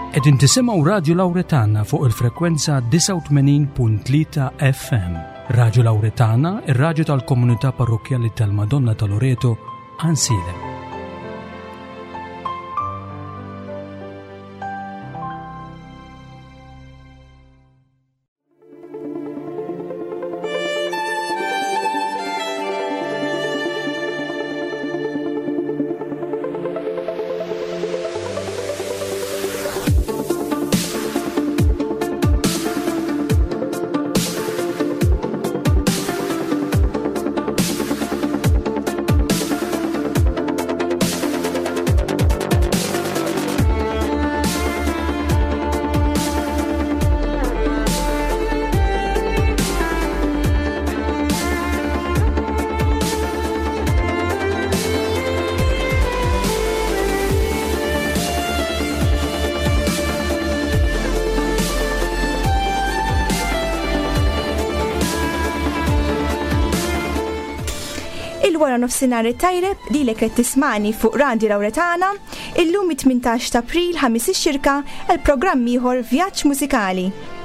Qegħdin tisimgħu Radio Lawretana fuq il-frekwenza 89.3 FM. Radio Lawretana, ir-radju tal-Komunità Parrokjali tal-Madonna ta' Loreto, Ansile. Il-wara nofsinhar tajreb li lek qed tismani fuq Radio Lawretana, illum 18 ta' April ħamis ix-xirka il-programm ieħor Vjaġġ Mużikali.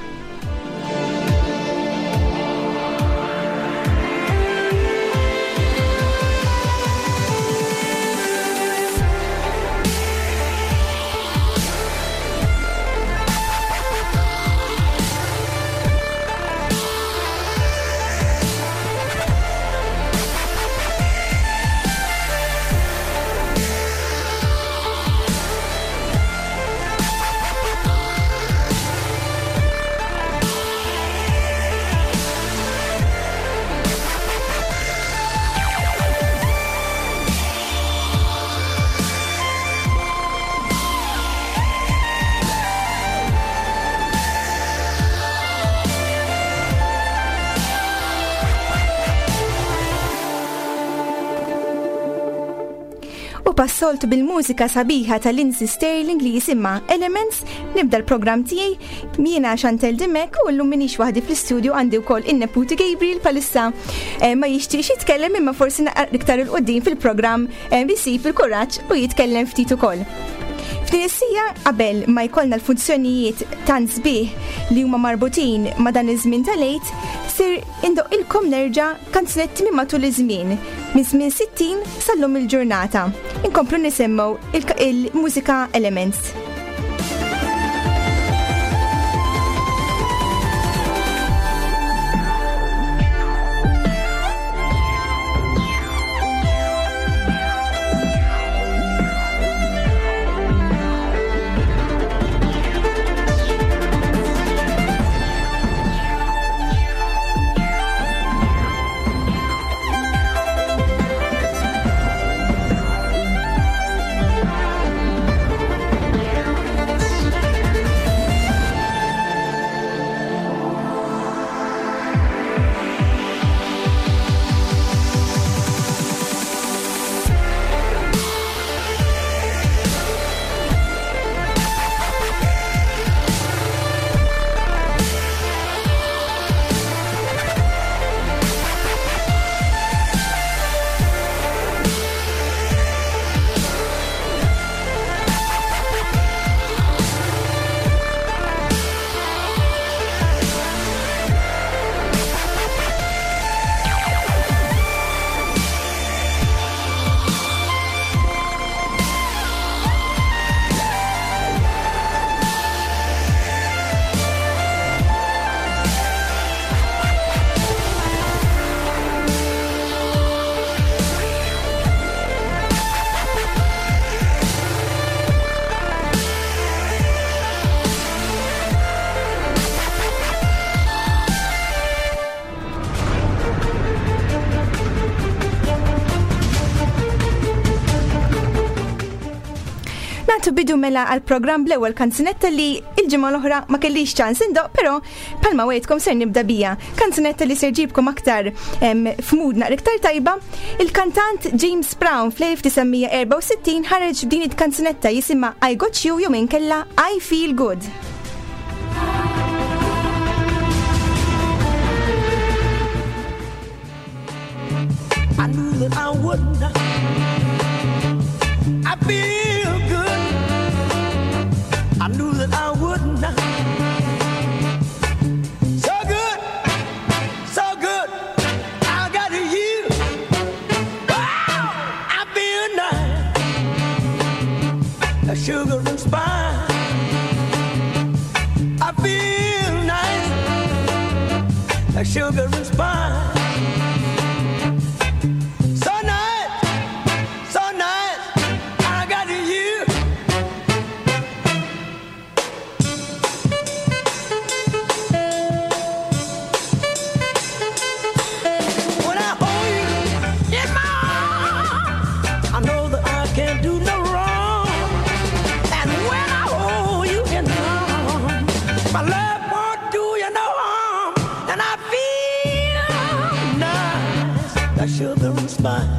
Passoltu bil-mużika sabiħa ta' Lindsey Sterling li jisimma Elements, nibda l-programm tiegħi miena Chantel Dimek u llum minix waħdi fl-istudju għandi wkoll in-neputi Gabriel palissa ma jixtiex jitkellem imma forsi naqra iktar il-qudiem fil-programm bisib il-kuraġġ u jitkellem ftit ukoll. F'din is-sija qabel ma jkollna l-funzjonijiet tant sbieħ li huma marbutin ma' dan iż-żmien tal-għid, sir indoqilkom nerġa' kanzunetti minn matul iż-żmien minn żmien 60 sal-lum il-ġurnata. Inkomplu nisimgħu il-mużika Elements. Bidu mela għal-program bl-ewwel kanzunetta li il-ġimgħa l-oħra ma kellix ċans indoq, però palma wejtkom ser nibda bija. Kanzunetta li ser ġibkom aktar f'mudna iktar tajba. Il-kantant James Brown fl-1964 ħareġ b'din il-kanzunetta jisimha I Got You jew inkella I Feel Good. I knew that I would. I feel good. I knew that a sugar and spice. I feel nice, a sugar and spice. Sugar and spice.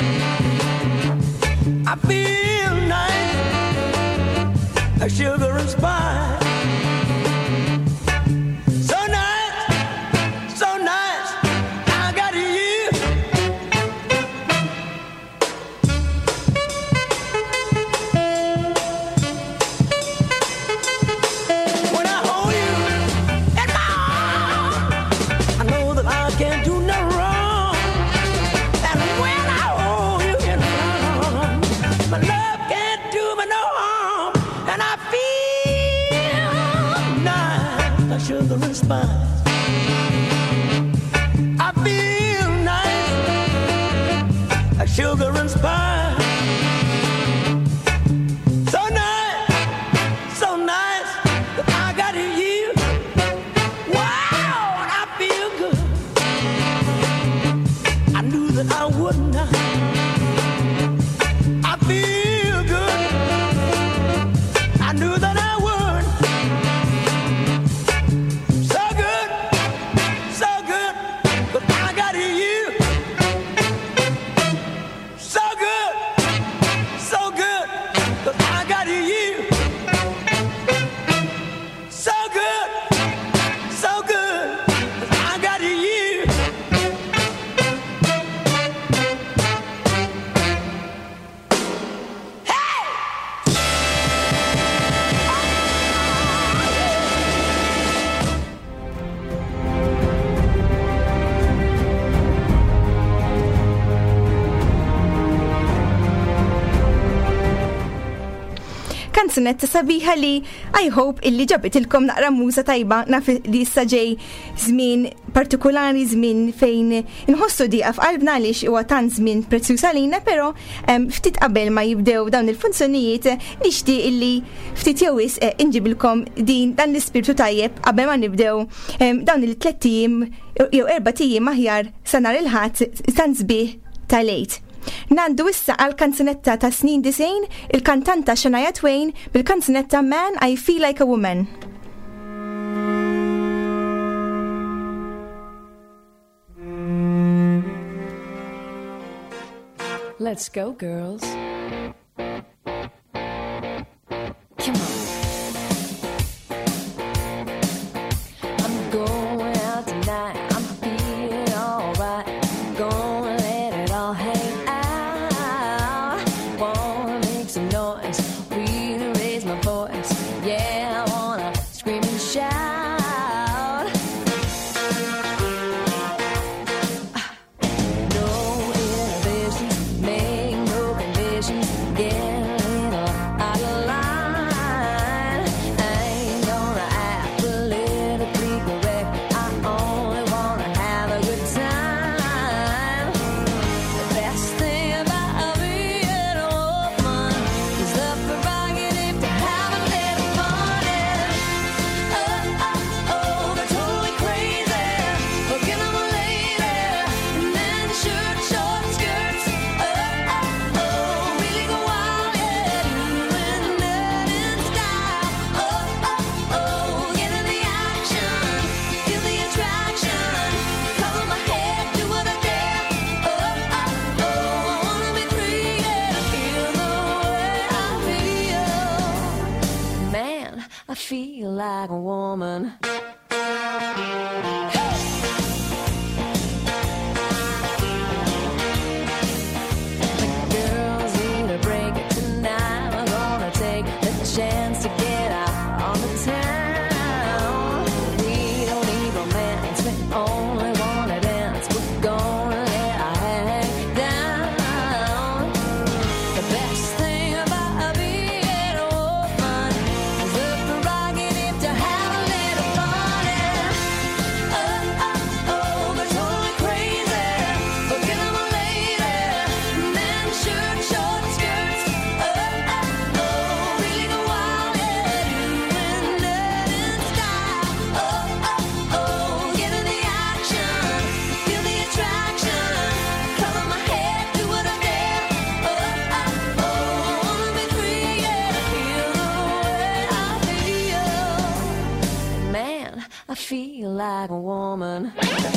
I feel nice, a sugar and spice. So nice, I got you. When I hold you in my arms, I know that I can't do no wrong. My love can't do me no harm, and I feel nice, a sugar and spice. I feel nice, a sugar and spice. So nice that I got you. Wow, and I feel good. I knew that I would not. Feel good. I knew that I would. So good, but I got you. So good, but I got you. So good, but I got you. Kanzunetta sabiħa li I hope illi ġabitilkom naqra musa tajba naf li issa ġej żmien partikolari, żmien fejn inħossu diqa f'qalbna għaliex huwa tant żmien prezzjuż għalina, però ftit qabel ma jibdew dawn il-funzjonijiet nixtieq illi ftit jew wisq inġibilkom dan l-ispirtu tajjeb qabel ma nibdew dawn il-3 tiem jew 4 tiem aħjar sa nhar il-ħadd tant sbieħ tal-lejt. Nandu issa għal kanzunetta ta' snin 90 il-kantanta Shania Twain bil-kanzunetta Man I Feel Like a Woman. Let's go, girls. Come on. I'm going out tonight. I'm feeling alright. I'm gonna let it all hang out. Wanna make some noise, really raise my voice. Yeah, I wanna scream and shout. No inhibitions, make no conditions. Get a little out of line. I ain't gonna act politically correct. I only wanna have a good time. The best thing about being a woman is the prerogative to have a little fun. They're totally crazy. Forget I'm a lady. And then short skirts. Really go wild, yeah. Doing that in style. Get in the action. Feel the attraction. Cover my head, do what I dare. I wanna be free, yeah. Feel the way I feel. Man, I feel like a woman. Girls need a break tonight. We're gonna take the chance to get out on the town. We don't need romance, we only wanna dance. We're gonna let our hang down. The best thing about being a feel like a woman.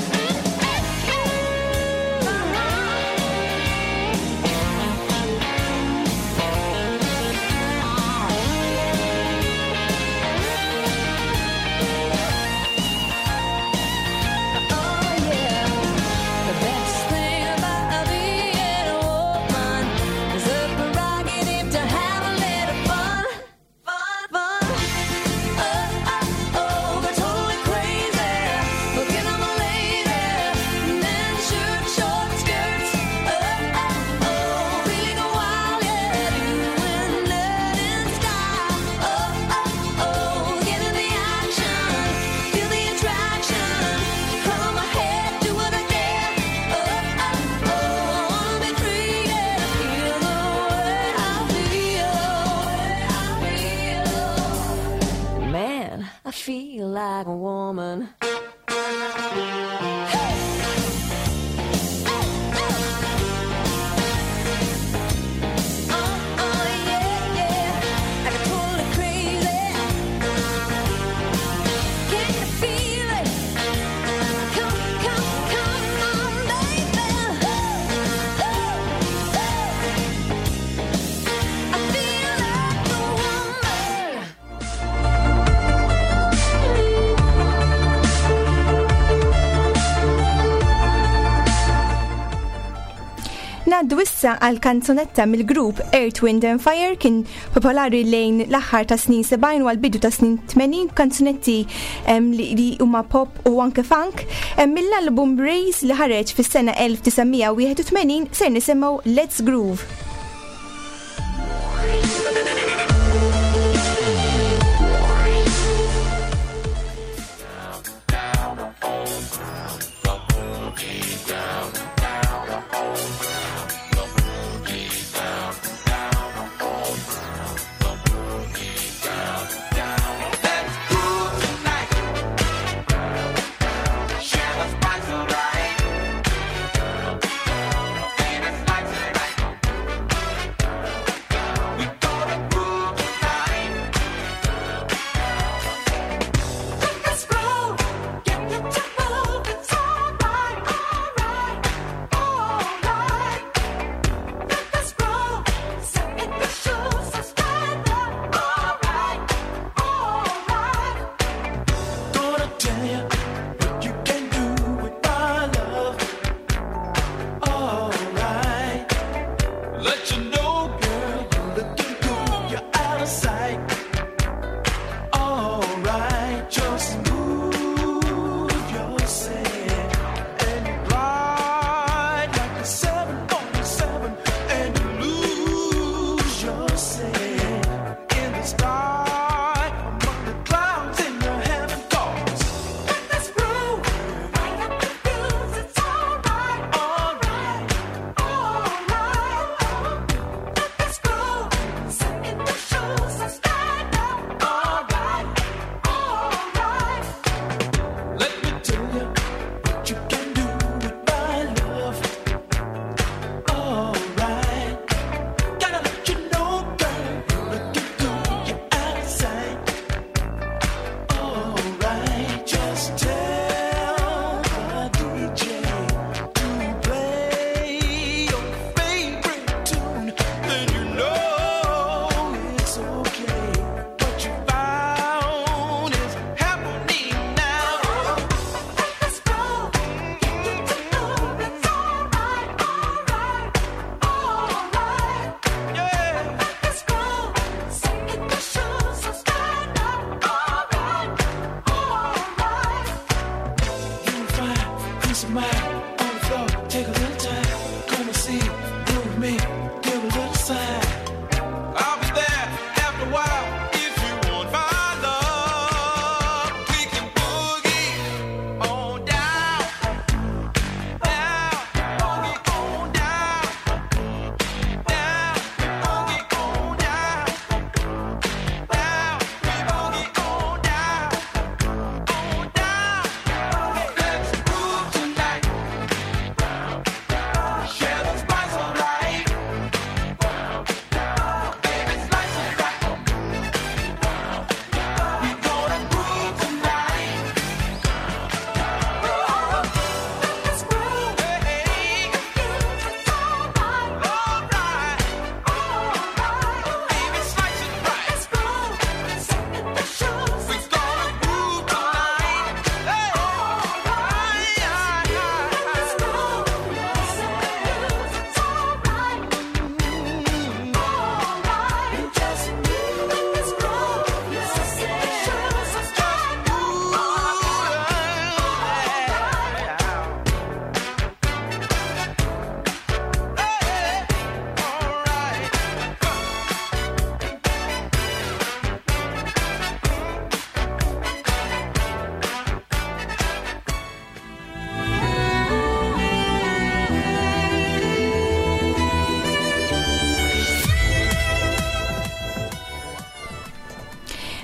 Feel like a woman. Naddu issa għal kanzunetta mill-grupp Earth, Wind and Fire, kien popolari lejn l-aħħar ta' snin 70 u għal-bidu ta' snin 80, kanzunetti li huma pop u anke funk. Mill-album Race li ħareġ fis-sena 1981 ser nisimgħu Let's Groove.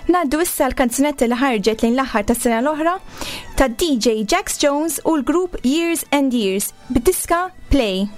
Naddu issa l-kanzunetta li ħarġet lejn l-aħħar tas-sena l-oħra ta' DJ Jax Jones u l-grupp Years and Years bid-diska Play.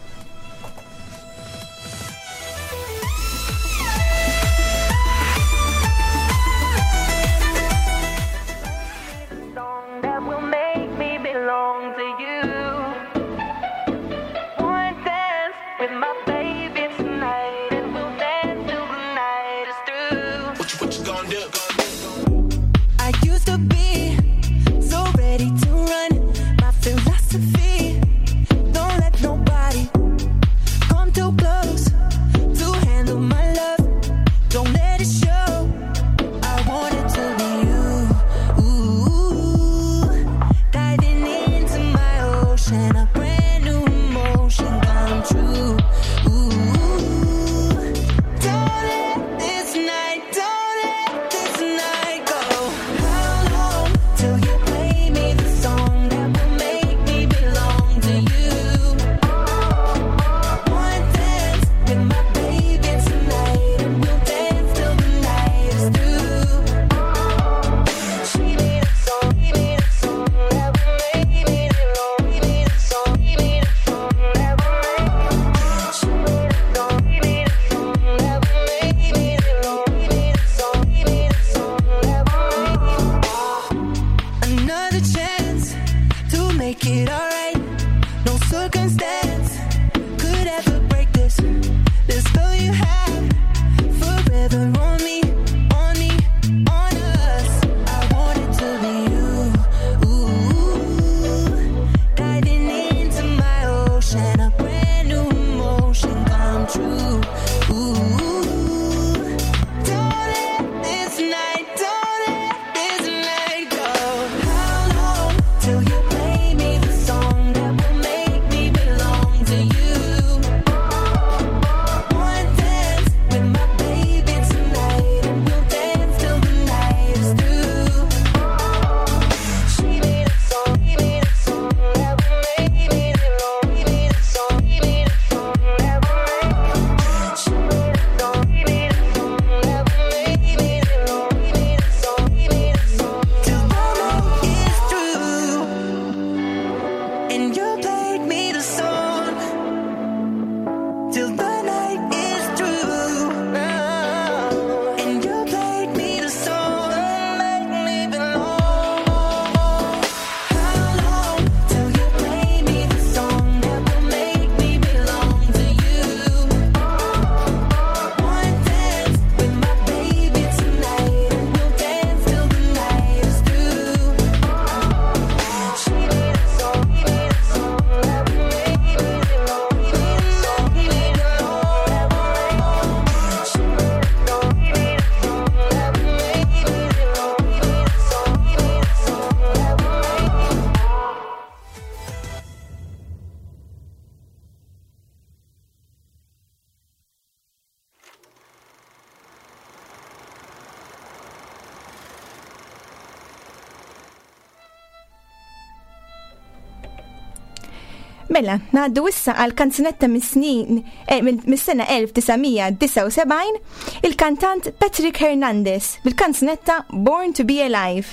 Mela, naddu issa għal kanzunetta mis-sena 1979 il-kantant Patrick Hernandez bil-kanzunetta Born to be Alive.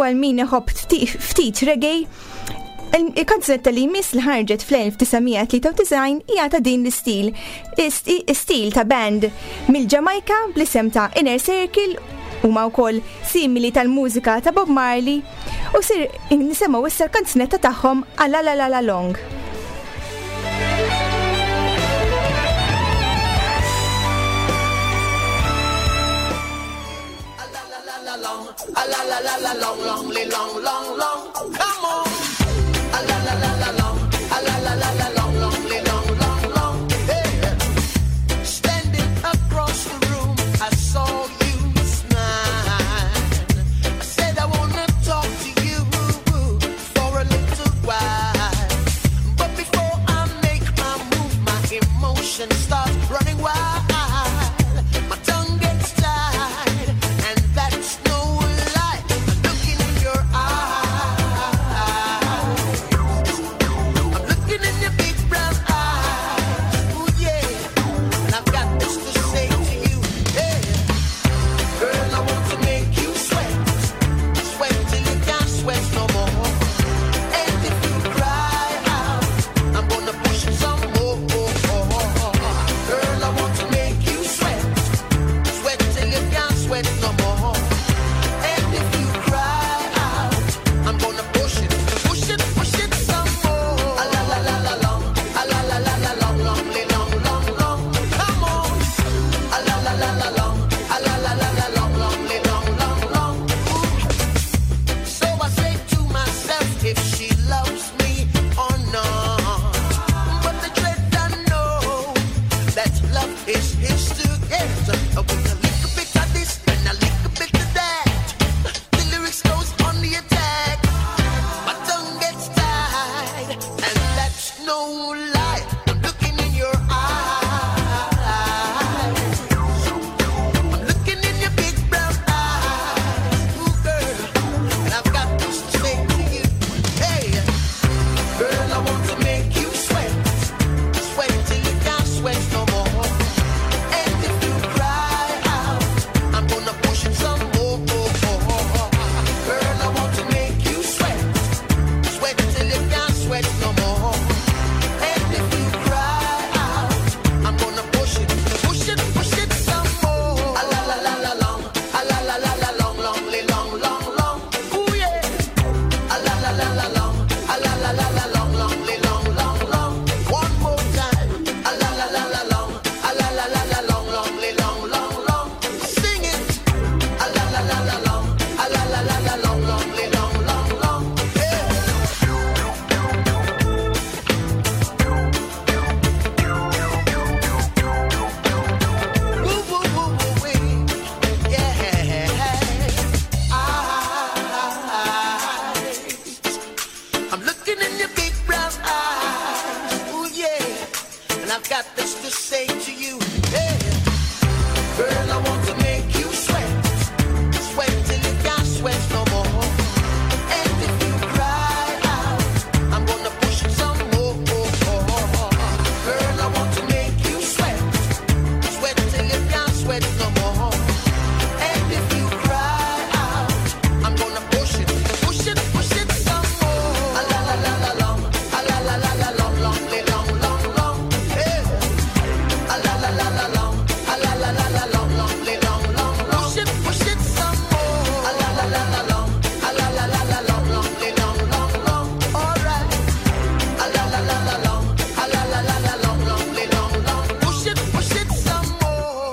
għal min iħobb ftit reggae, il-kanzunetta li jmiss li ħarġet fl-1993 hija ta' din l-istil. Istil ta' band mill-Ġamajka bl-isem ta' Inner Circle huma wkoll simili tal-mużika ta' Bob Marley u sir nisemgħu issa l-kanzunetta tagħhom La La La La Long. La la la la long, long, long, long, long. Come on. La la la la long. La la la la long, long, long, long, long. Hey. Standing across the room, I saw you smile. I said I wanna talk to you for a little while. But before I make my move, my emotions start running wild. My tongue gets tied, and that's no lie. I'm looking in your eyes. I'm looking in your big brown eyes. Ooh, yeah. And I've got this to say to you. Hey. Girl, I want to make you sweat. Sweat till you can't sweat no more. And if you cry out, I'm gonna push it some more. Girl, I want to make you sweat. Sweat till you can't sweat no more. And if you cry out, I'm gonna push it some more. La la la la long, la la la la long, long, long, long, long. Come on. La la la la long, la la la la long, long, long, long, long. So I say to myself, if she loves me or not. But the dread I know that love is his to get. With a little bit of this and a little bit of that, the lyrics goes on the attack. My tongue gets tied, and that's no lie. I'm looking in your eyes. I'm looking in your big brown eyes. Ooh, girl, and I've got this to say to you. Hey, girl, I want to make you sweat. Sweat till you can't sweat no more. And if you cry out, I'm gonna push it some more. Girl, I want to make you sweat. Sweat till you can't sweat no more. And if you cry out, I'm gonna push it some more. La la la la long, la la la la long, long, long, long, long. Ooh yeah. La la la la long, la la la la long, long, long, long, long. One more time. La la la la long, la la la la long, long, long, long, long. Sing it. La la la la long, la la la la long, long, long, long, long. Yeah. Woo woo woo woo wee. Yeah. I'm looking in your big brown eyes. Ooh yeah. And I've got this to say to you. Yeah. Girl, I want to make you sweat. Sweat till you can't sweat no more. And if you cry out, I'm gonna push it some more. Girl, I want to make you sweat. Sweat till you can't sweat no more. And if you cry out, I'm gonna push it some more. La la la la long, la la la la long, long, long, long, long. Yeah. La la la la long, la la la la long, long, long, long, long. Push it some more. La la la la long, la la la la long, long, long, long, long. All right. La la la la long, la la la la long, long, long, long. Push it some more.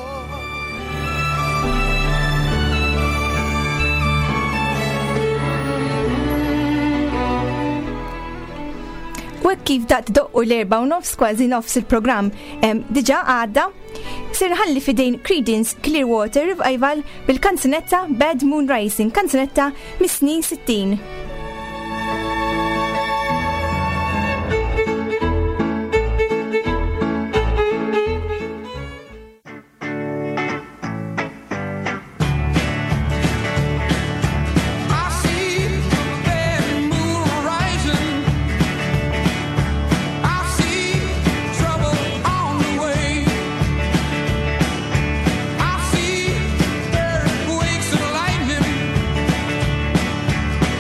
U hekk kif daqt doqqu l-4 u nofs kważi nofs il-programm diġà għadda, sir ħalli fidejn Creedence Clearwater Revival bil-kanzunetta Bad Moon Rising, kanzunetta mis-snin 60. I see the bad moon rising. I see trouble on the way. I see earthquakes and lightning.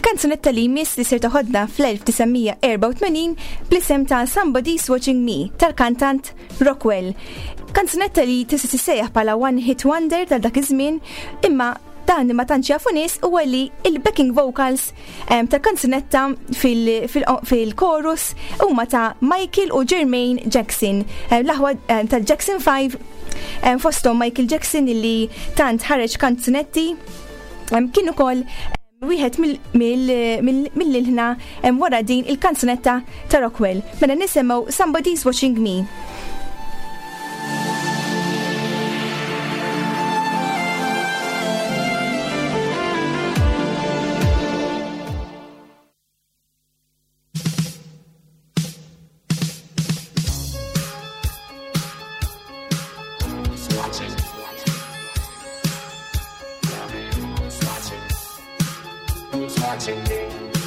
Il-kanzunetta li jmiss li ser toħodna fl-1984 bl-isem ta' Somebody's Watching Me tal-kantant Rockwell. Kanzunetta li tista' tissejjaħ bħala One Hit Wonder tal dak iż-żmien, imma dan ma tantx jafu nies huwa li il-backing vocals tal-kanzunetta fil-chorus huma ta' Michael u Jermaine Jackson, l-aħwa tal-Jackson 5, fosthom Michael Jackson illi tant ħareġ kanzunetti kien ukoll wieħed mill-ħna wara din il-kanzunetta ta' Rockwell. Mela nisimgħu Somebody's Watching Me. Watching me.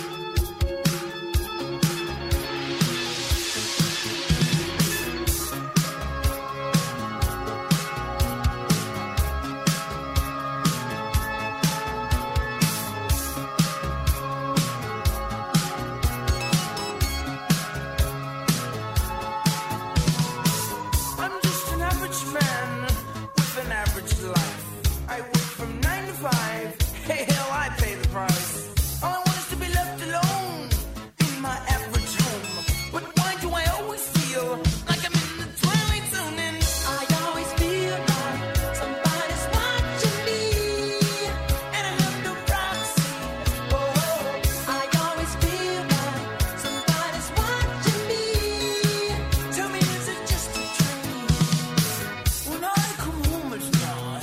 I'm just an average man with an average life. I work from 9 to 5. Hey, hell, I pay the price. All I want is to be left alone in my average home. But why do I always feel like I'm in the twilight zone? And I always feel like somebody's watching me, and I have no privacy. Oh, I always feel like somebody's watching me. Tell me, is it just a dream? When I come home at night,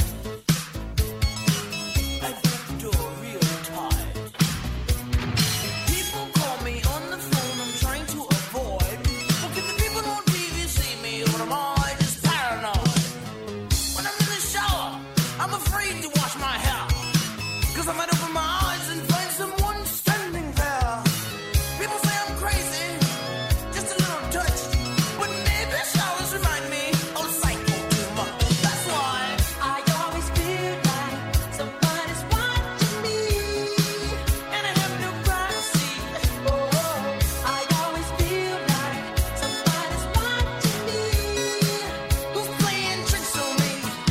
I get the door real tight. People call me on the phone, I'm trying to avoid. Well, can the people on TV see me, or am I just paranoid? When I'm in the shower, I'm afraid to wash my hair, 'cause I might open my eyes and find someone standing there. People say I'm crazy, just a little touch, but maybe showers remind me of psycho too much. That's why I always feel like somebody's watching me, and I have no privacy. Oh, I always feel like somebody's watching me, who's playing tricks on me.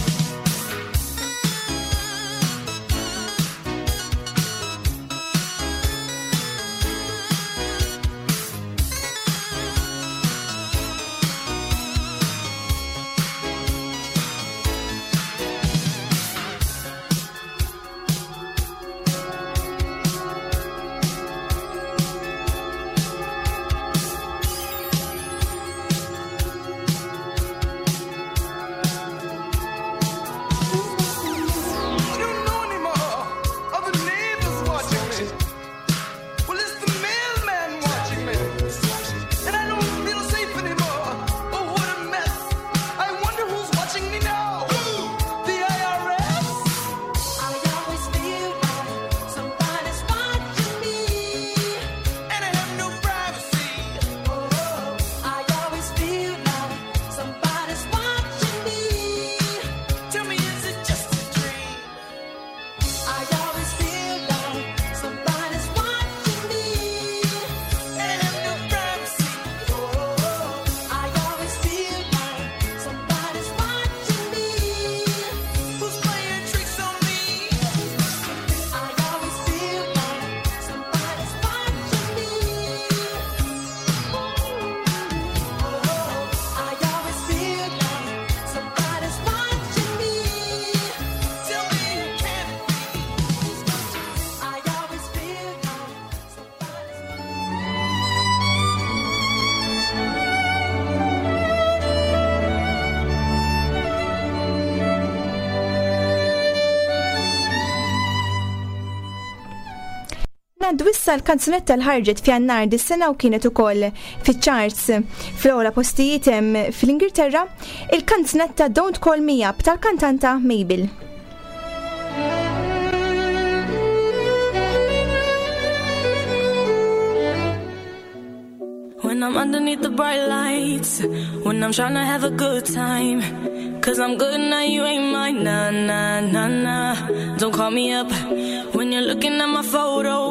I don't know anymore. Are the neighbors watching me? Well, it's the mailman watching me. And I don't feel safe anymore. Oh, what a mess. I wonder who's watching me now. The IRS? I always feel like somebody's watching me, and I have no privacy. Oh, I always feel like somebody's watching me. Tell me, is it just a dream? I always feel like somebody's watching me, and I have no privacy. Oh, I always feel like somebody's watching me, who's playing tricks on me. I always feel like somebody's watching me. Oh, I always feel like somebody's watching me. Tell me, can it be? I always feel like somebody's Naddu issa l-kanzunetta l-ħarġet f'Jannar dis-sena u kienet ukoll fiċ-charts fl-ewwel postijiet fl-Ingilterra, il-kanzunetta Don't Call Me Up tal-kantanta Mabel. When I'm underneath the bright lights, when I'm trying to have a good time, 'cause I'm good now, you ain't mine, nah, nah, nah, nah. Don't call me up when you're looking at my photos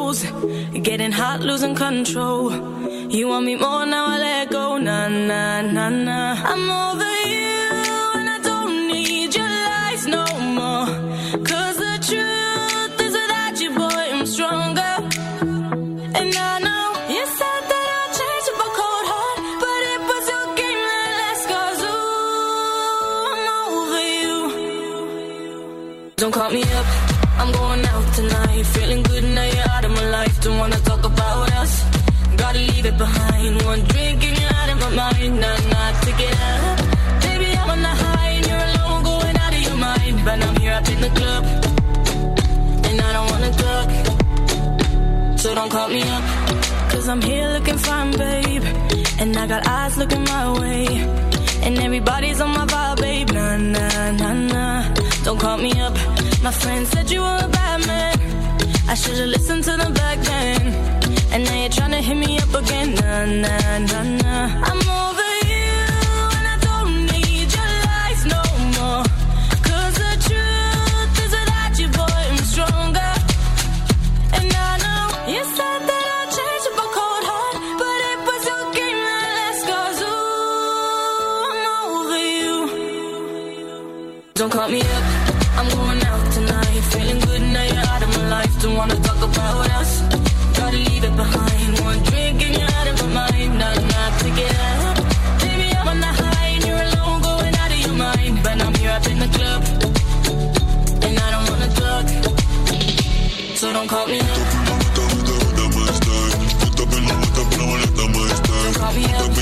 Getting hot, losing control. You want me more, now I let go. Nah, nah, nah, nah. I'm over you, and I don't need your lies no more. 'Cause the truth is without you, boy, I'm stronger. And I know you said that I'll change with a cold heart, but it was your game that last. 'Cause ooh, I'm over you. Don't call me up, I'm going out tonight. Feeling good now you're out of my life. Don't wanna talk about us, gotta leave it behind. One drink and you're out of my mind. Nah, take it out. Baby, I'm on the high and you're alone, going out of your mind. But I'm here up in the club, and I don't wanna talk. So don't call me up, 'cause I'm here looking fine, babe. And I got eyes looking my way, and everybody's on my vibe, babe. Nah, nah, nah, nah. Don't call me up. My friend said you were a bad man, I should've listened to them back then. And now you're tryna hit me up again. Nah, nah, nah, nah. I'm over you, and I don't need your lies no more. 'Cause the truth is without you, boy, I'm stronger. And I know you said that I'll change with a cold heart, but it was your game that last. 'Cause ooh, I'm over you. Don't call me up, I'm going out tonight. Feeling good now you're out of my life. Don't wanna talk about us, gotta leave it behind. One drink and you're out of my mind. Nah, take it out. Baby, I'm on the high and you're alone, going out of your mind. But I'm here up in the club, and I don't wanna talk. So don't call me up. Don't call me up.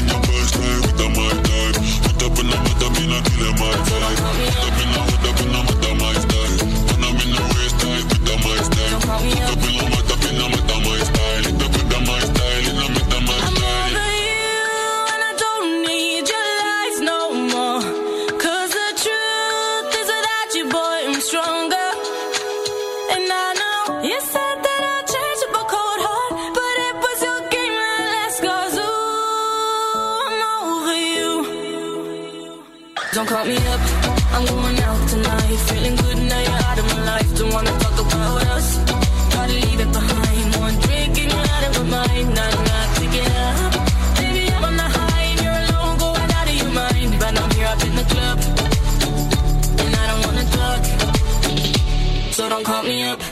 Don't call me up, I'm going out tonight. Feeling good now you're out of my life. Don't wanna talk about us, gotta leave it behind. One drink and you're out of my mind. Nah, take it out. Baby, I'm on the high and you're alone, going out of your mind. But I'm here up in the club, and I don't wanna talk. So don't call me up.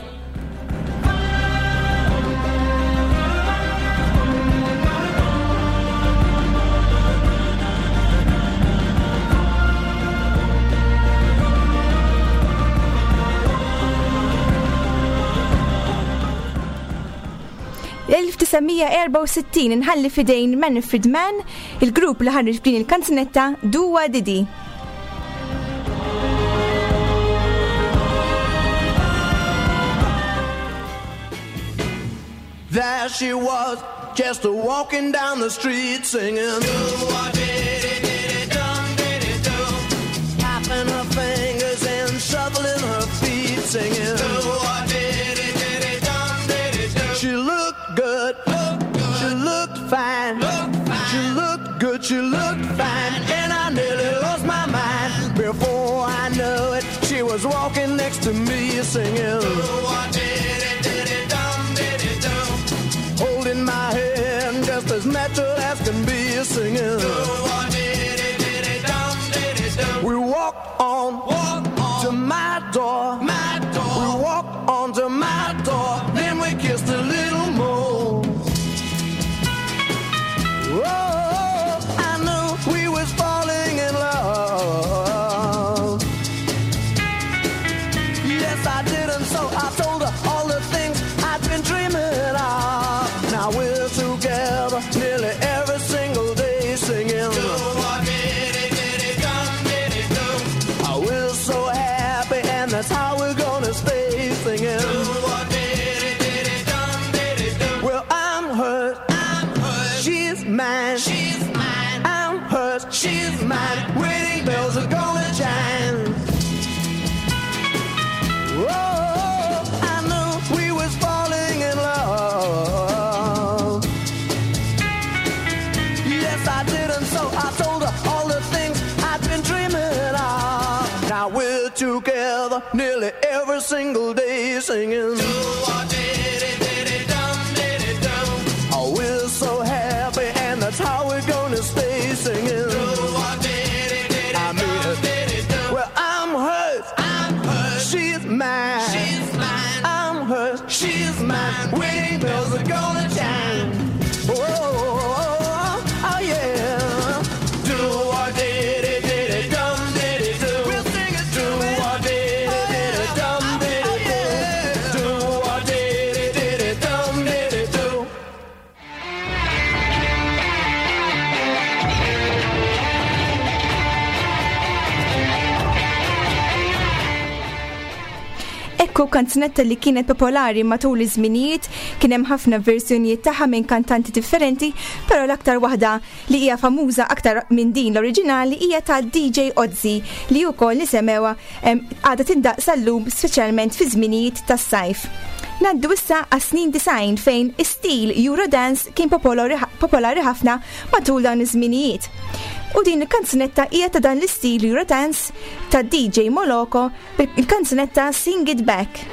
l-1964 nħalli fidejn Manfred Mann, il-grupp li ħarriġ din il-kanzunetta Duwa Didi. There she was, just walking down the street singing tapping her fingers and shuffling her feet singing. She looked good, she looked fine, she looked good, she looked fine, and I nearly lost my mind. Before I knew it, she was walking next to me singing, holding my hand just as natural as can be singing. We walked on to my door, we walked on to my door, then we kissed a little more. Oh, I knew we was falling in love. Yes, I did, and so I told her all the things I'd been dreaming of. Now we're together nearly every single day singing. We're so happy, and that's how we're gonna stay singing. Well, I'm hers, she's mine, I'm hers, she's mine. Wedding bells are gonna chime. Oh, I knew we was falling in love. Yes, I did, and so I told her all the things I'd been dreaming of. Now we're together nearly every single day singing. is mine. Wedding bells are gonna chime. Oh yeah. Do what did it dum did it do. We'll sing it. Do what did it dum did it do. Do what did it dum did it do. Ekku kanzunetta li kienet popolari matul iż-żminijiet, kien hemm ħafna verżjonijiet tagħha minn kantanti differenti, però l-aktar waħda li hija famuża aktar minn din l-oriġinali hija ta' DJ Ozzy li wkoll nisemgħuha għadha tindaqsa llum speċjalment fi żminijiet tas-sajf. Naddu issa għas-snin 90 fejn is-stil Eurodance kien popolari ħafna matul dawn iż-żminijiet. U din il-kanzunetta hija ta' dan l-istil Eurodance ta' DJ Moloko bil-kanzunetta Sing It Back.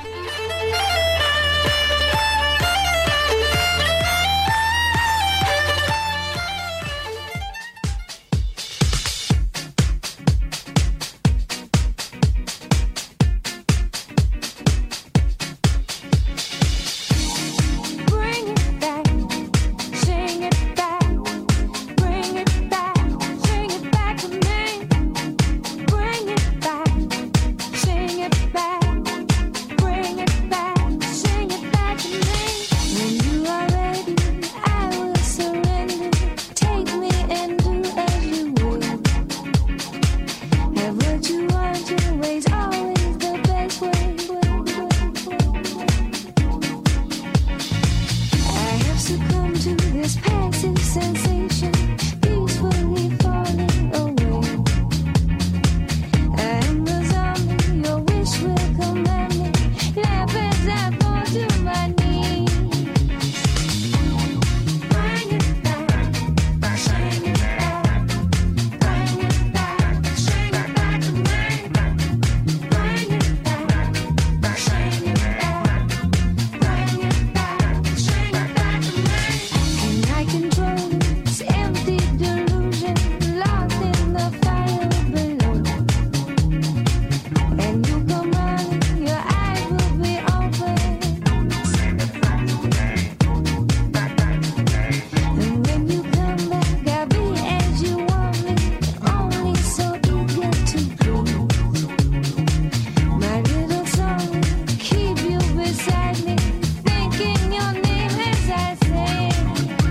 Bring it back, sing it back, bring it back, sing it back to me. Bring it back, sing it back, bring it back, sing it back to me. When you are ready, I will surrender. Take me and do as you will. Have what you want, your way's always the best way. I have succumbed to this passive sensation, peacefully falling away. I am the zombie, your wish will command me. Laugh as I fall to my knees. Bring it back, sing it back. Bring it back, sing it back to me. Bring it back, sing it back. Bring it back, sing it back to me. Can I control this empty delusion, lost in the fire below? And you come running, your eyes will be open. And when you come back, I'll be as you want me, only so eager to please. My little song will keep you beside me, thinking your name as I sing.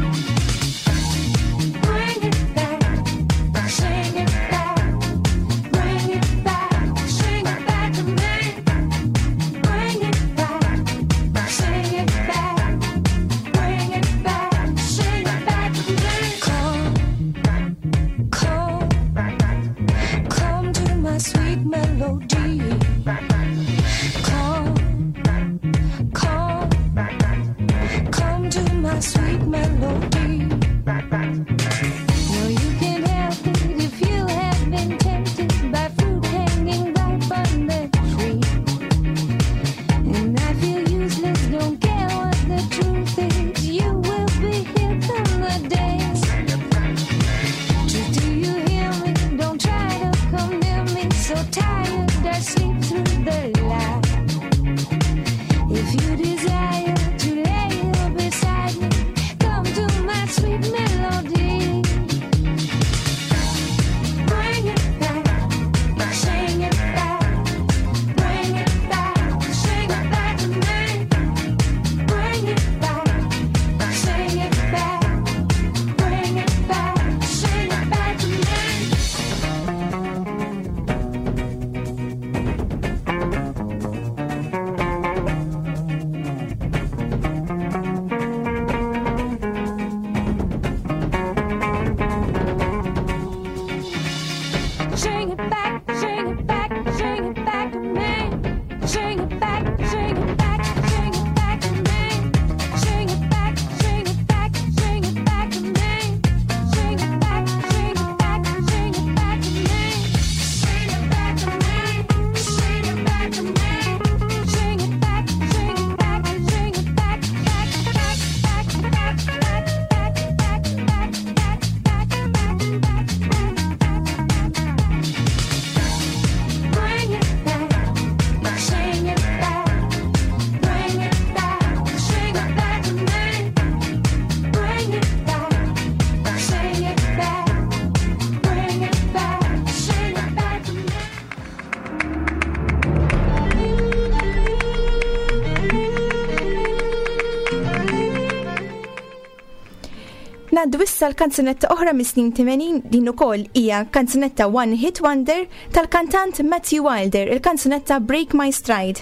Bring it back, sing it back. Bring it back, sing it back to me. Bring it back, sing it back. Bring it back, sing it back to me. Come to my sweet melody. Come to my sweet melody. No, you can't help it if you have been tempted by fruit hanging ripe on the tree. And I feel useless, don't care what the truth is. You will be here from the day. Just do you hear me? Don't try to come near me. So tired, I sleep through the light. If you desire to lay here beside me, come to my sweet melody. Bring it back, sing it back. Bring it back, sing it back to me. Bring it back, sing it back. Bring it back, sing it back to me. Naddu issa l-kanzunetta oħra mis-snin 80 din ukoll hija kanzunetta One Hit Wonder tal-kantant Matthew Wilder, il-kanzunetta Break My Stride.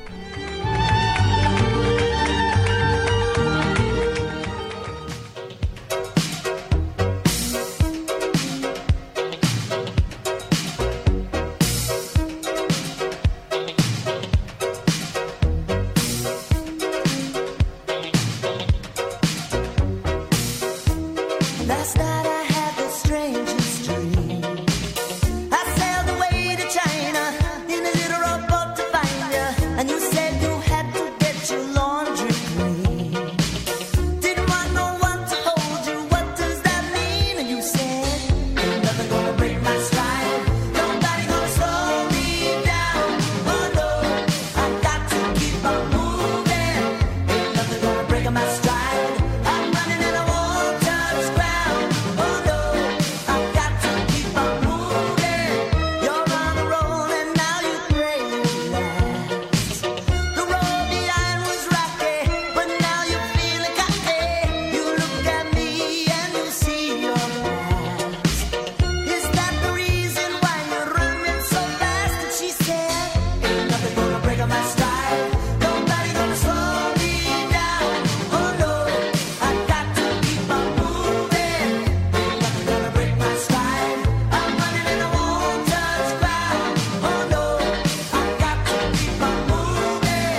Last night I had the strangest dream. I sailed away to China in a little rowboat to find you, and you said you had to get your laundry clean. Didn't want no one to hold you. What does that mean? And you said, ain't nothing gonna break my stride. Nobody gonna slow me down. Oh no, I got to keep on moving. Ain't nothing gonna break my stride. I'm running and I won't touch ground. Oh no, I got to keep on moving. You're on a roll and now you pray you last. The road behind was rocky, but now you're feeling cocky. You look at me and you see your past. Is that the reason why you're running so fast? And she said, ain't nothing gonna break my stride. Nobody gonna slow me down. Oh no, I got to keep on moving. Ain't nothing gonna break my stride. I'm running and I won't touch ground. Oh no, I got to keep on moving.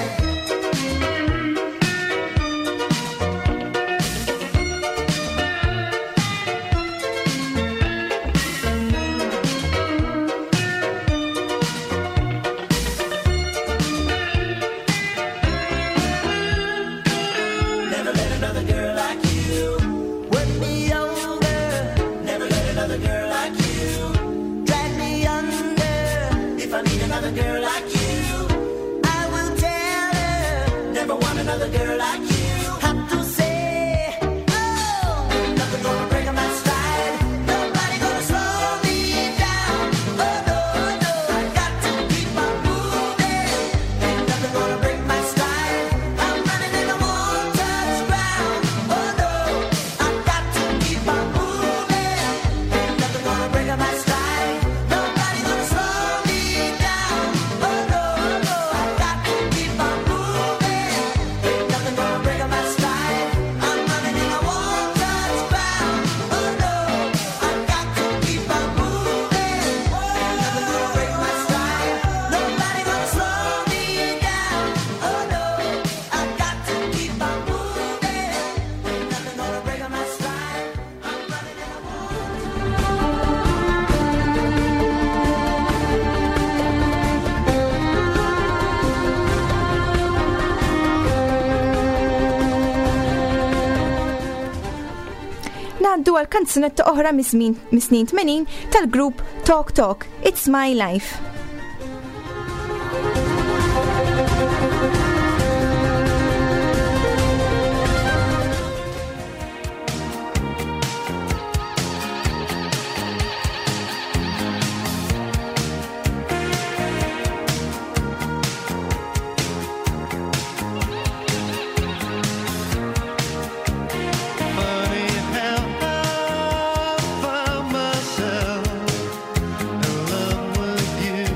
Never let another girl like you work me over. Never let another girl like you drag me under. If I meet another girl like you, I will tell her. Never want another girl like you. Have to say, oh, ain't nothing gonna break my stride. Nobody gonna slow me down. Oh no, no, I got to keep on moving. Ain't nothing gonna break my stride. I'm running and I won't touch ground. Oh no, I got to keep on moving. Ain't nothing gonna break my stride. Nobody gonna slow me down. Oh no, no, I got to keep on moving. Ain't nothing gonna break my stride. I'm running and I won't touch ground. Oh no, I got to keep on moving. Ain't nothing gonna break my stride. Nobody gonna slow me down. Oh no, I got to keep on moving. Ain't nothing gonna break my stride. I'm running and I won't. Naddu għal kanzunetta oħra mis-snin 80 tal-grupp Talk Talk, It's My Life. Funny how I found myself in love with you.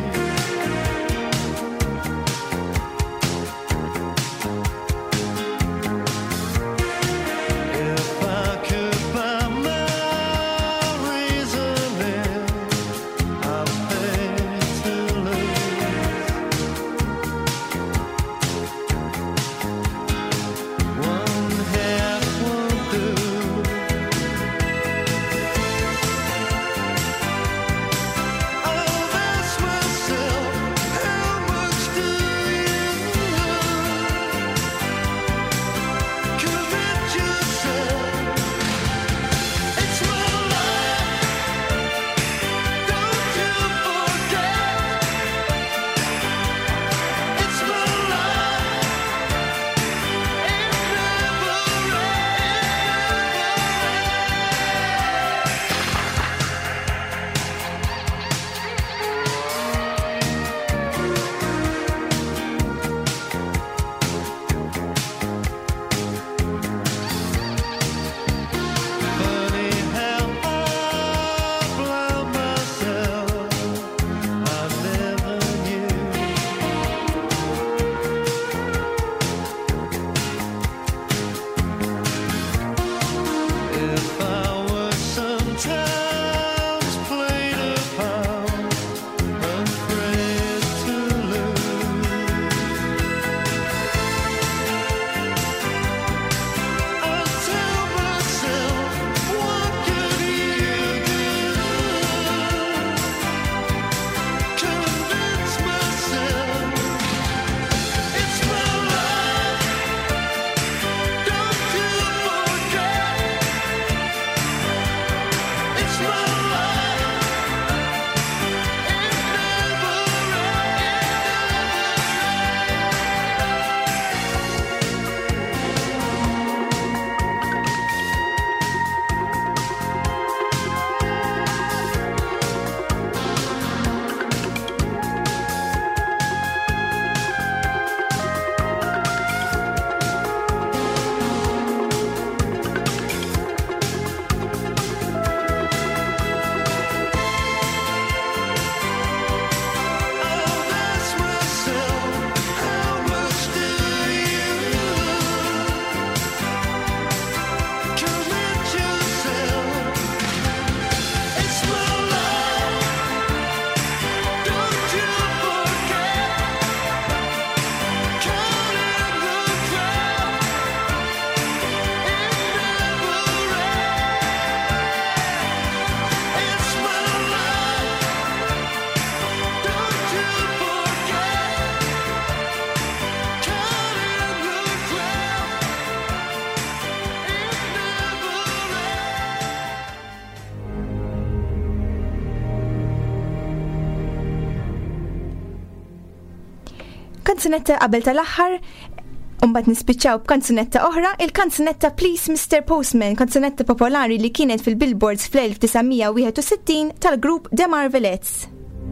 kanzunetta qabel tal-aħħar, mbagħad nispiċċaw b'kanzunetta oħra, il-kanzunetta Please Mr. Postman, kanzunetta popolari li kienet fil-Billboards fl-1961 tal-grupp The Marvelettes.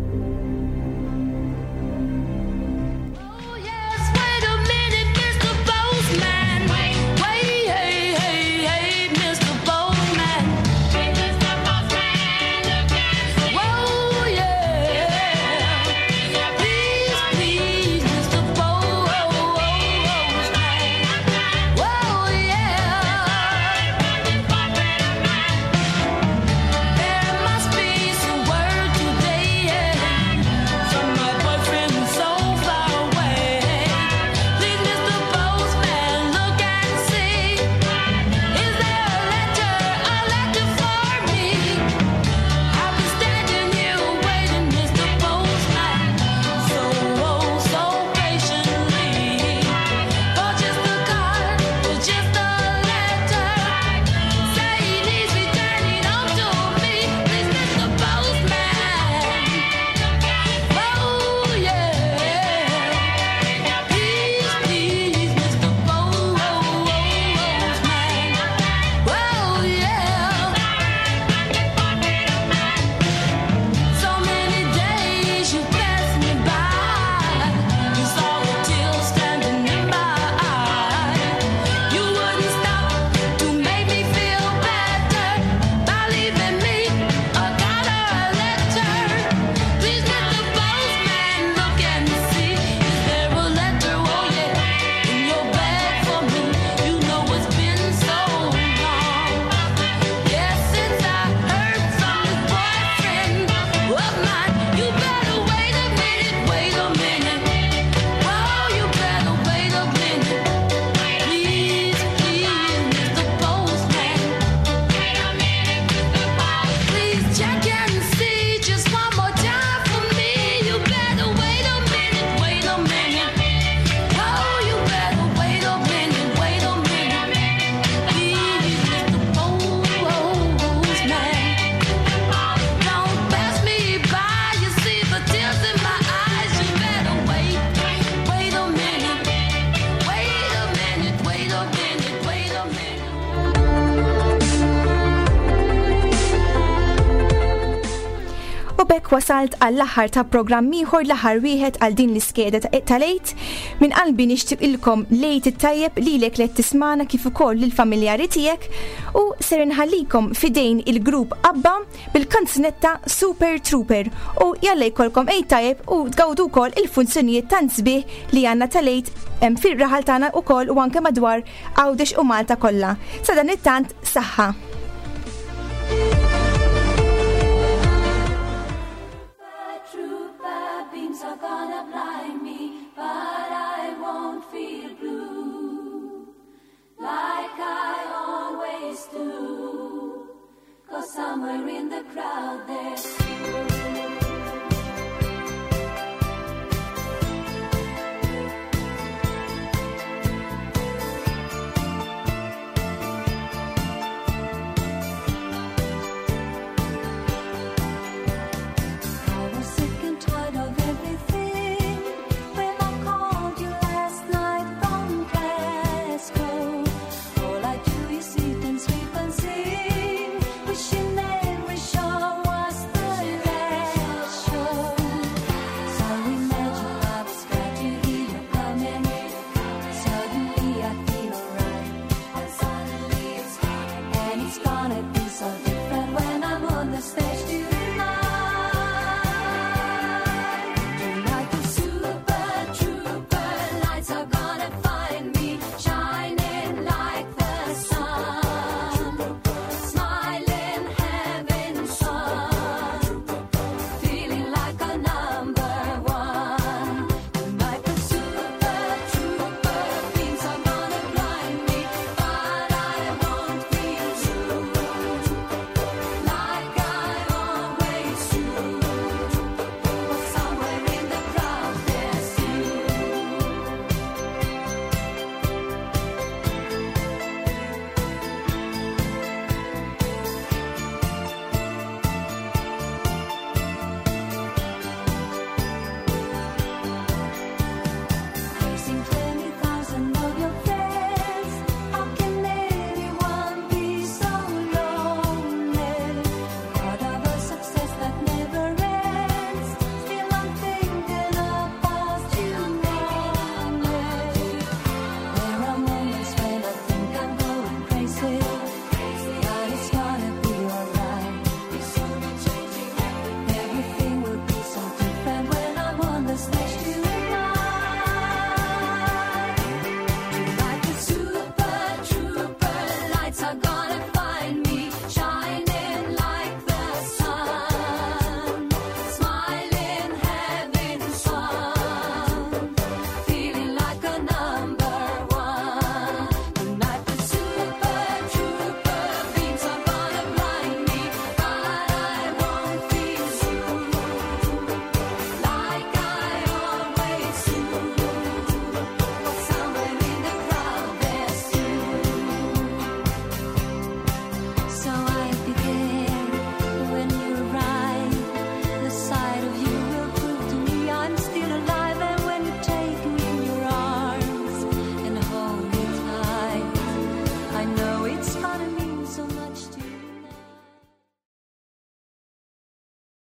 Wasalt għall-aħħar ta' programm ieħor l-aħħar wieħed għal din l-iskeda tal-lejt. Min qalbi nixtieq ilkom lejt it-tajjeb lilek li tismana kif ukoll lill-familjari tiegħek u ser inħallikom fidejn il-grupp ABBA bil-kanzunetta Super Trooper u jalla jkollkom tajjeb u tgawdu wkoll il-funzjonijiet tant sbieħ li għandna tal-lejt fir-raħal tagħna wkoll u anke madwar Għawdex u Malta kollha. Sa dan it-tant saħħa. Are gonna blind me, but I won't feel blue like I always do, 'cause somewhere in the crowd there's wishing every show was the It's funny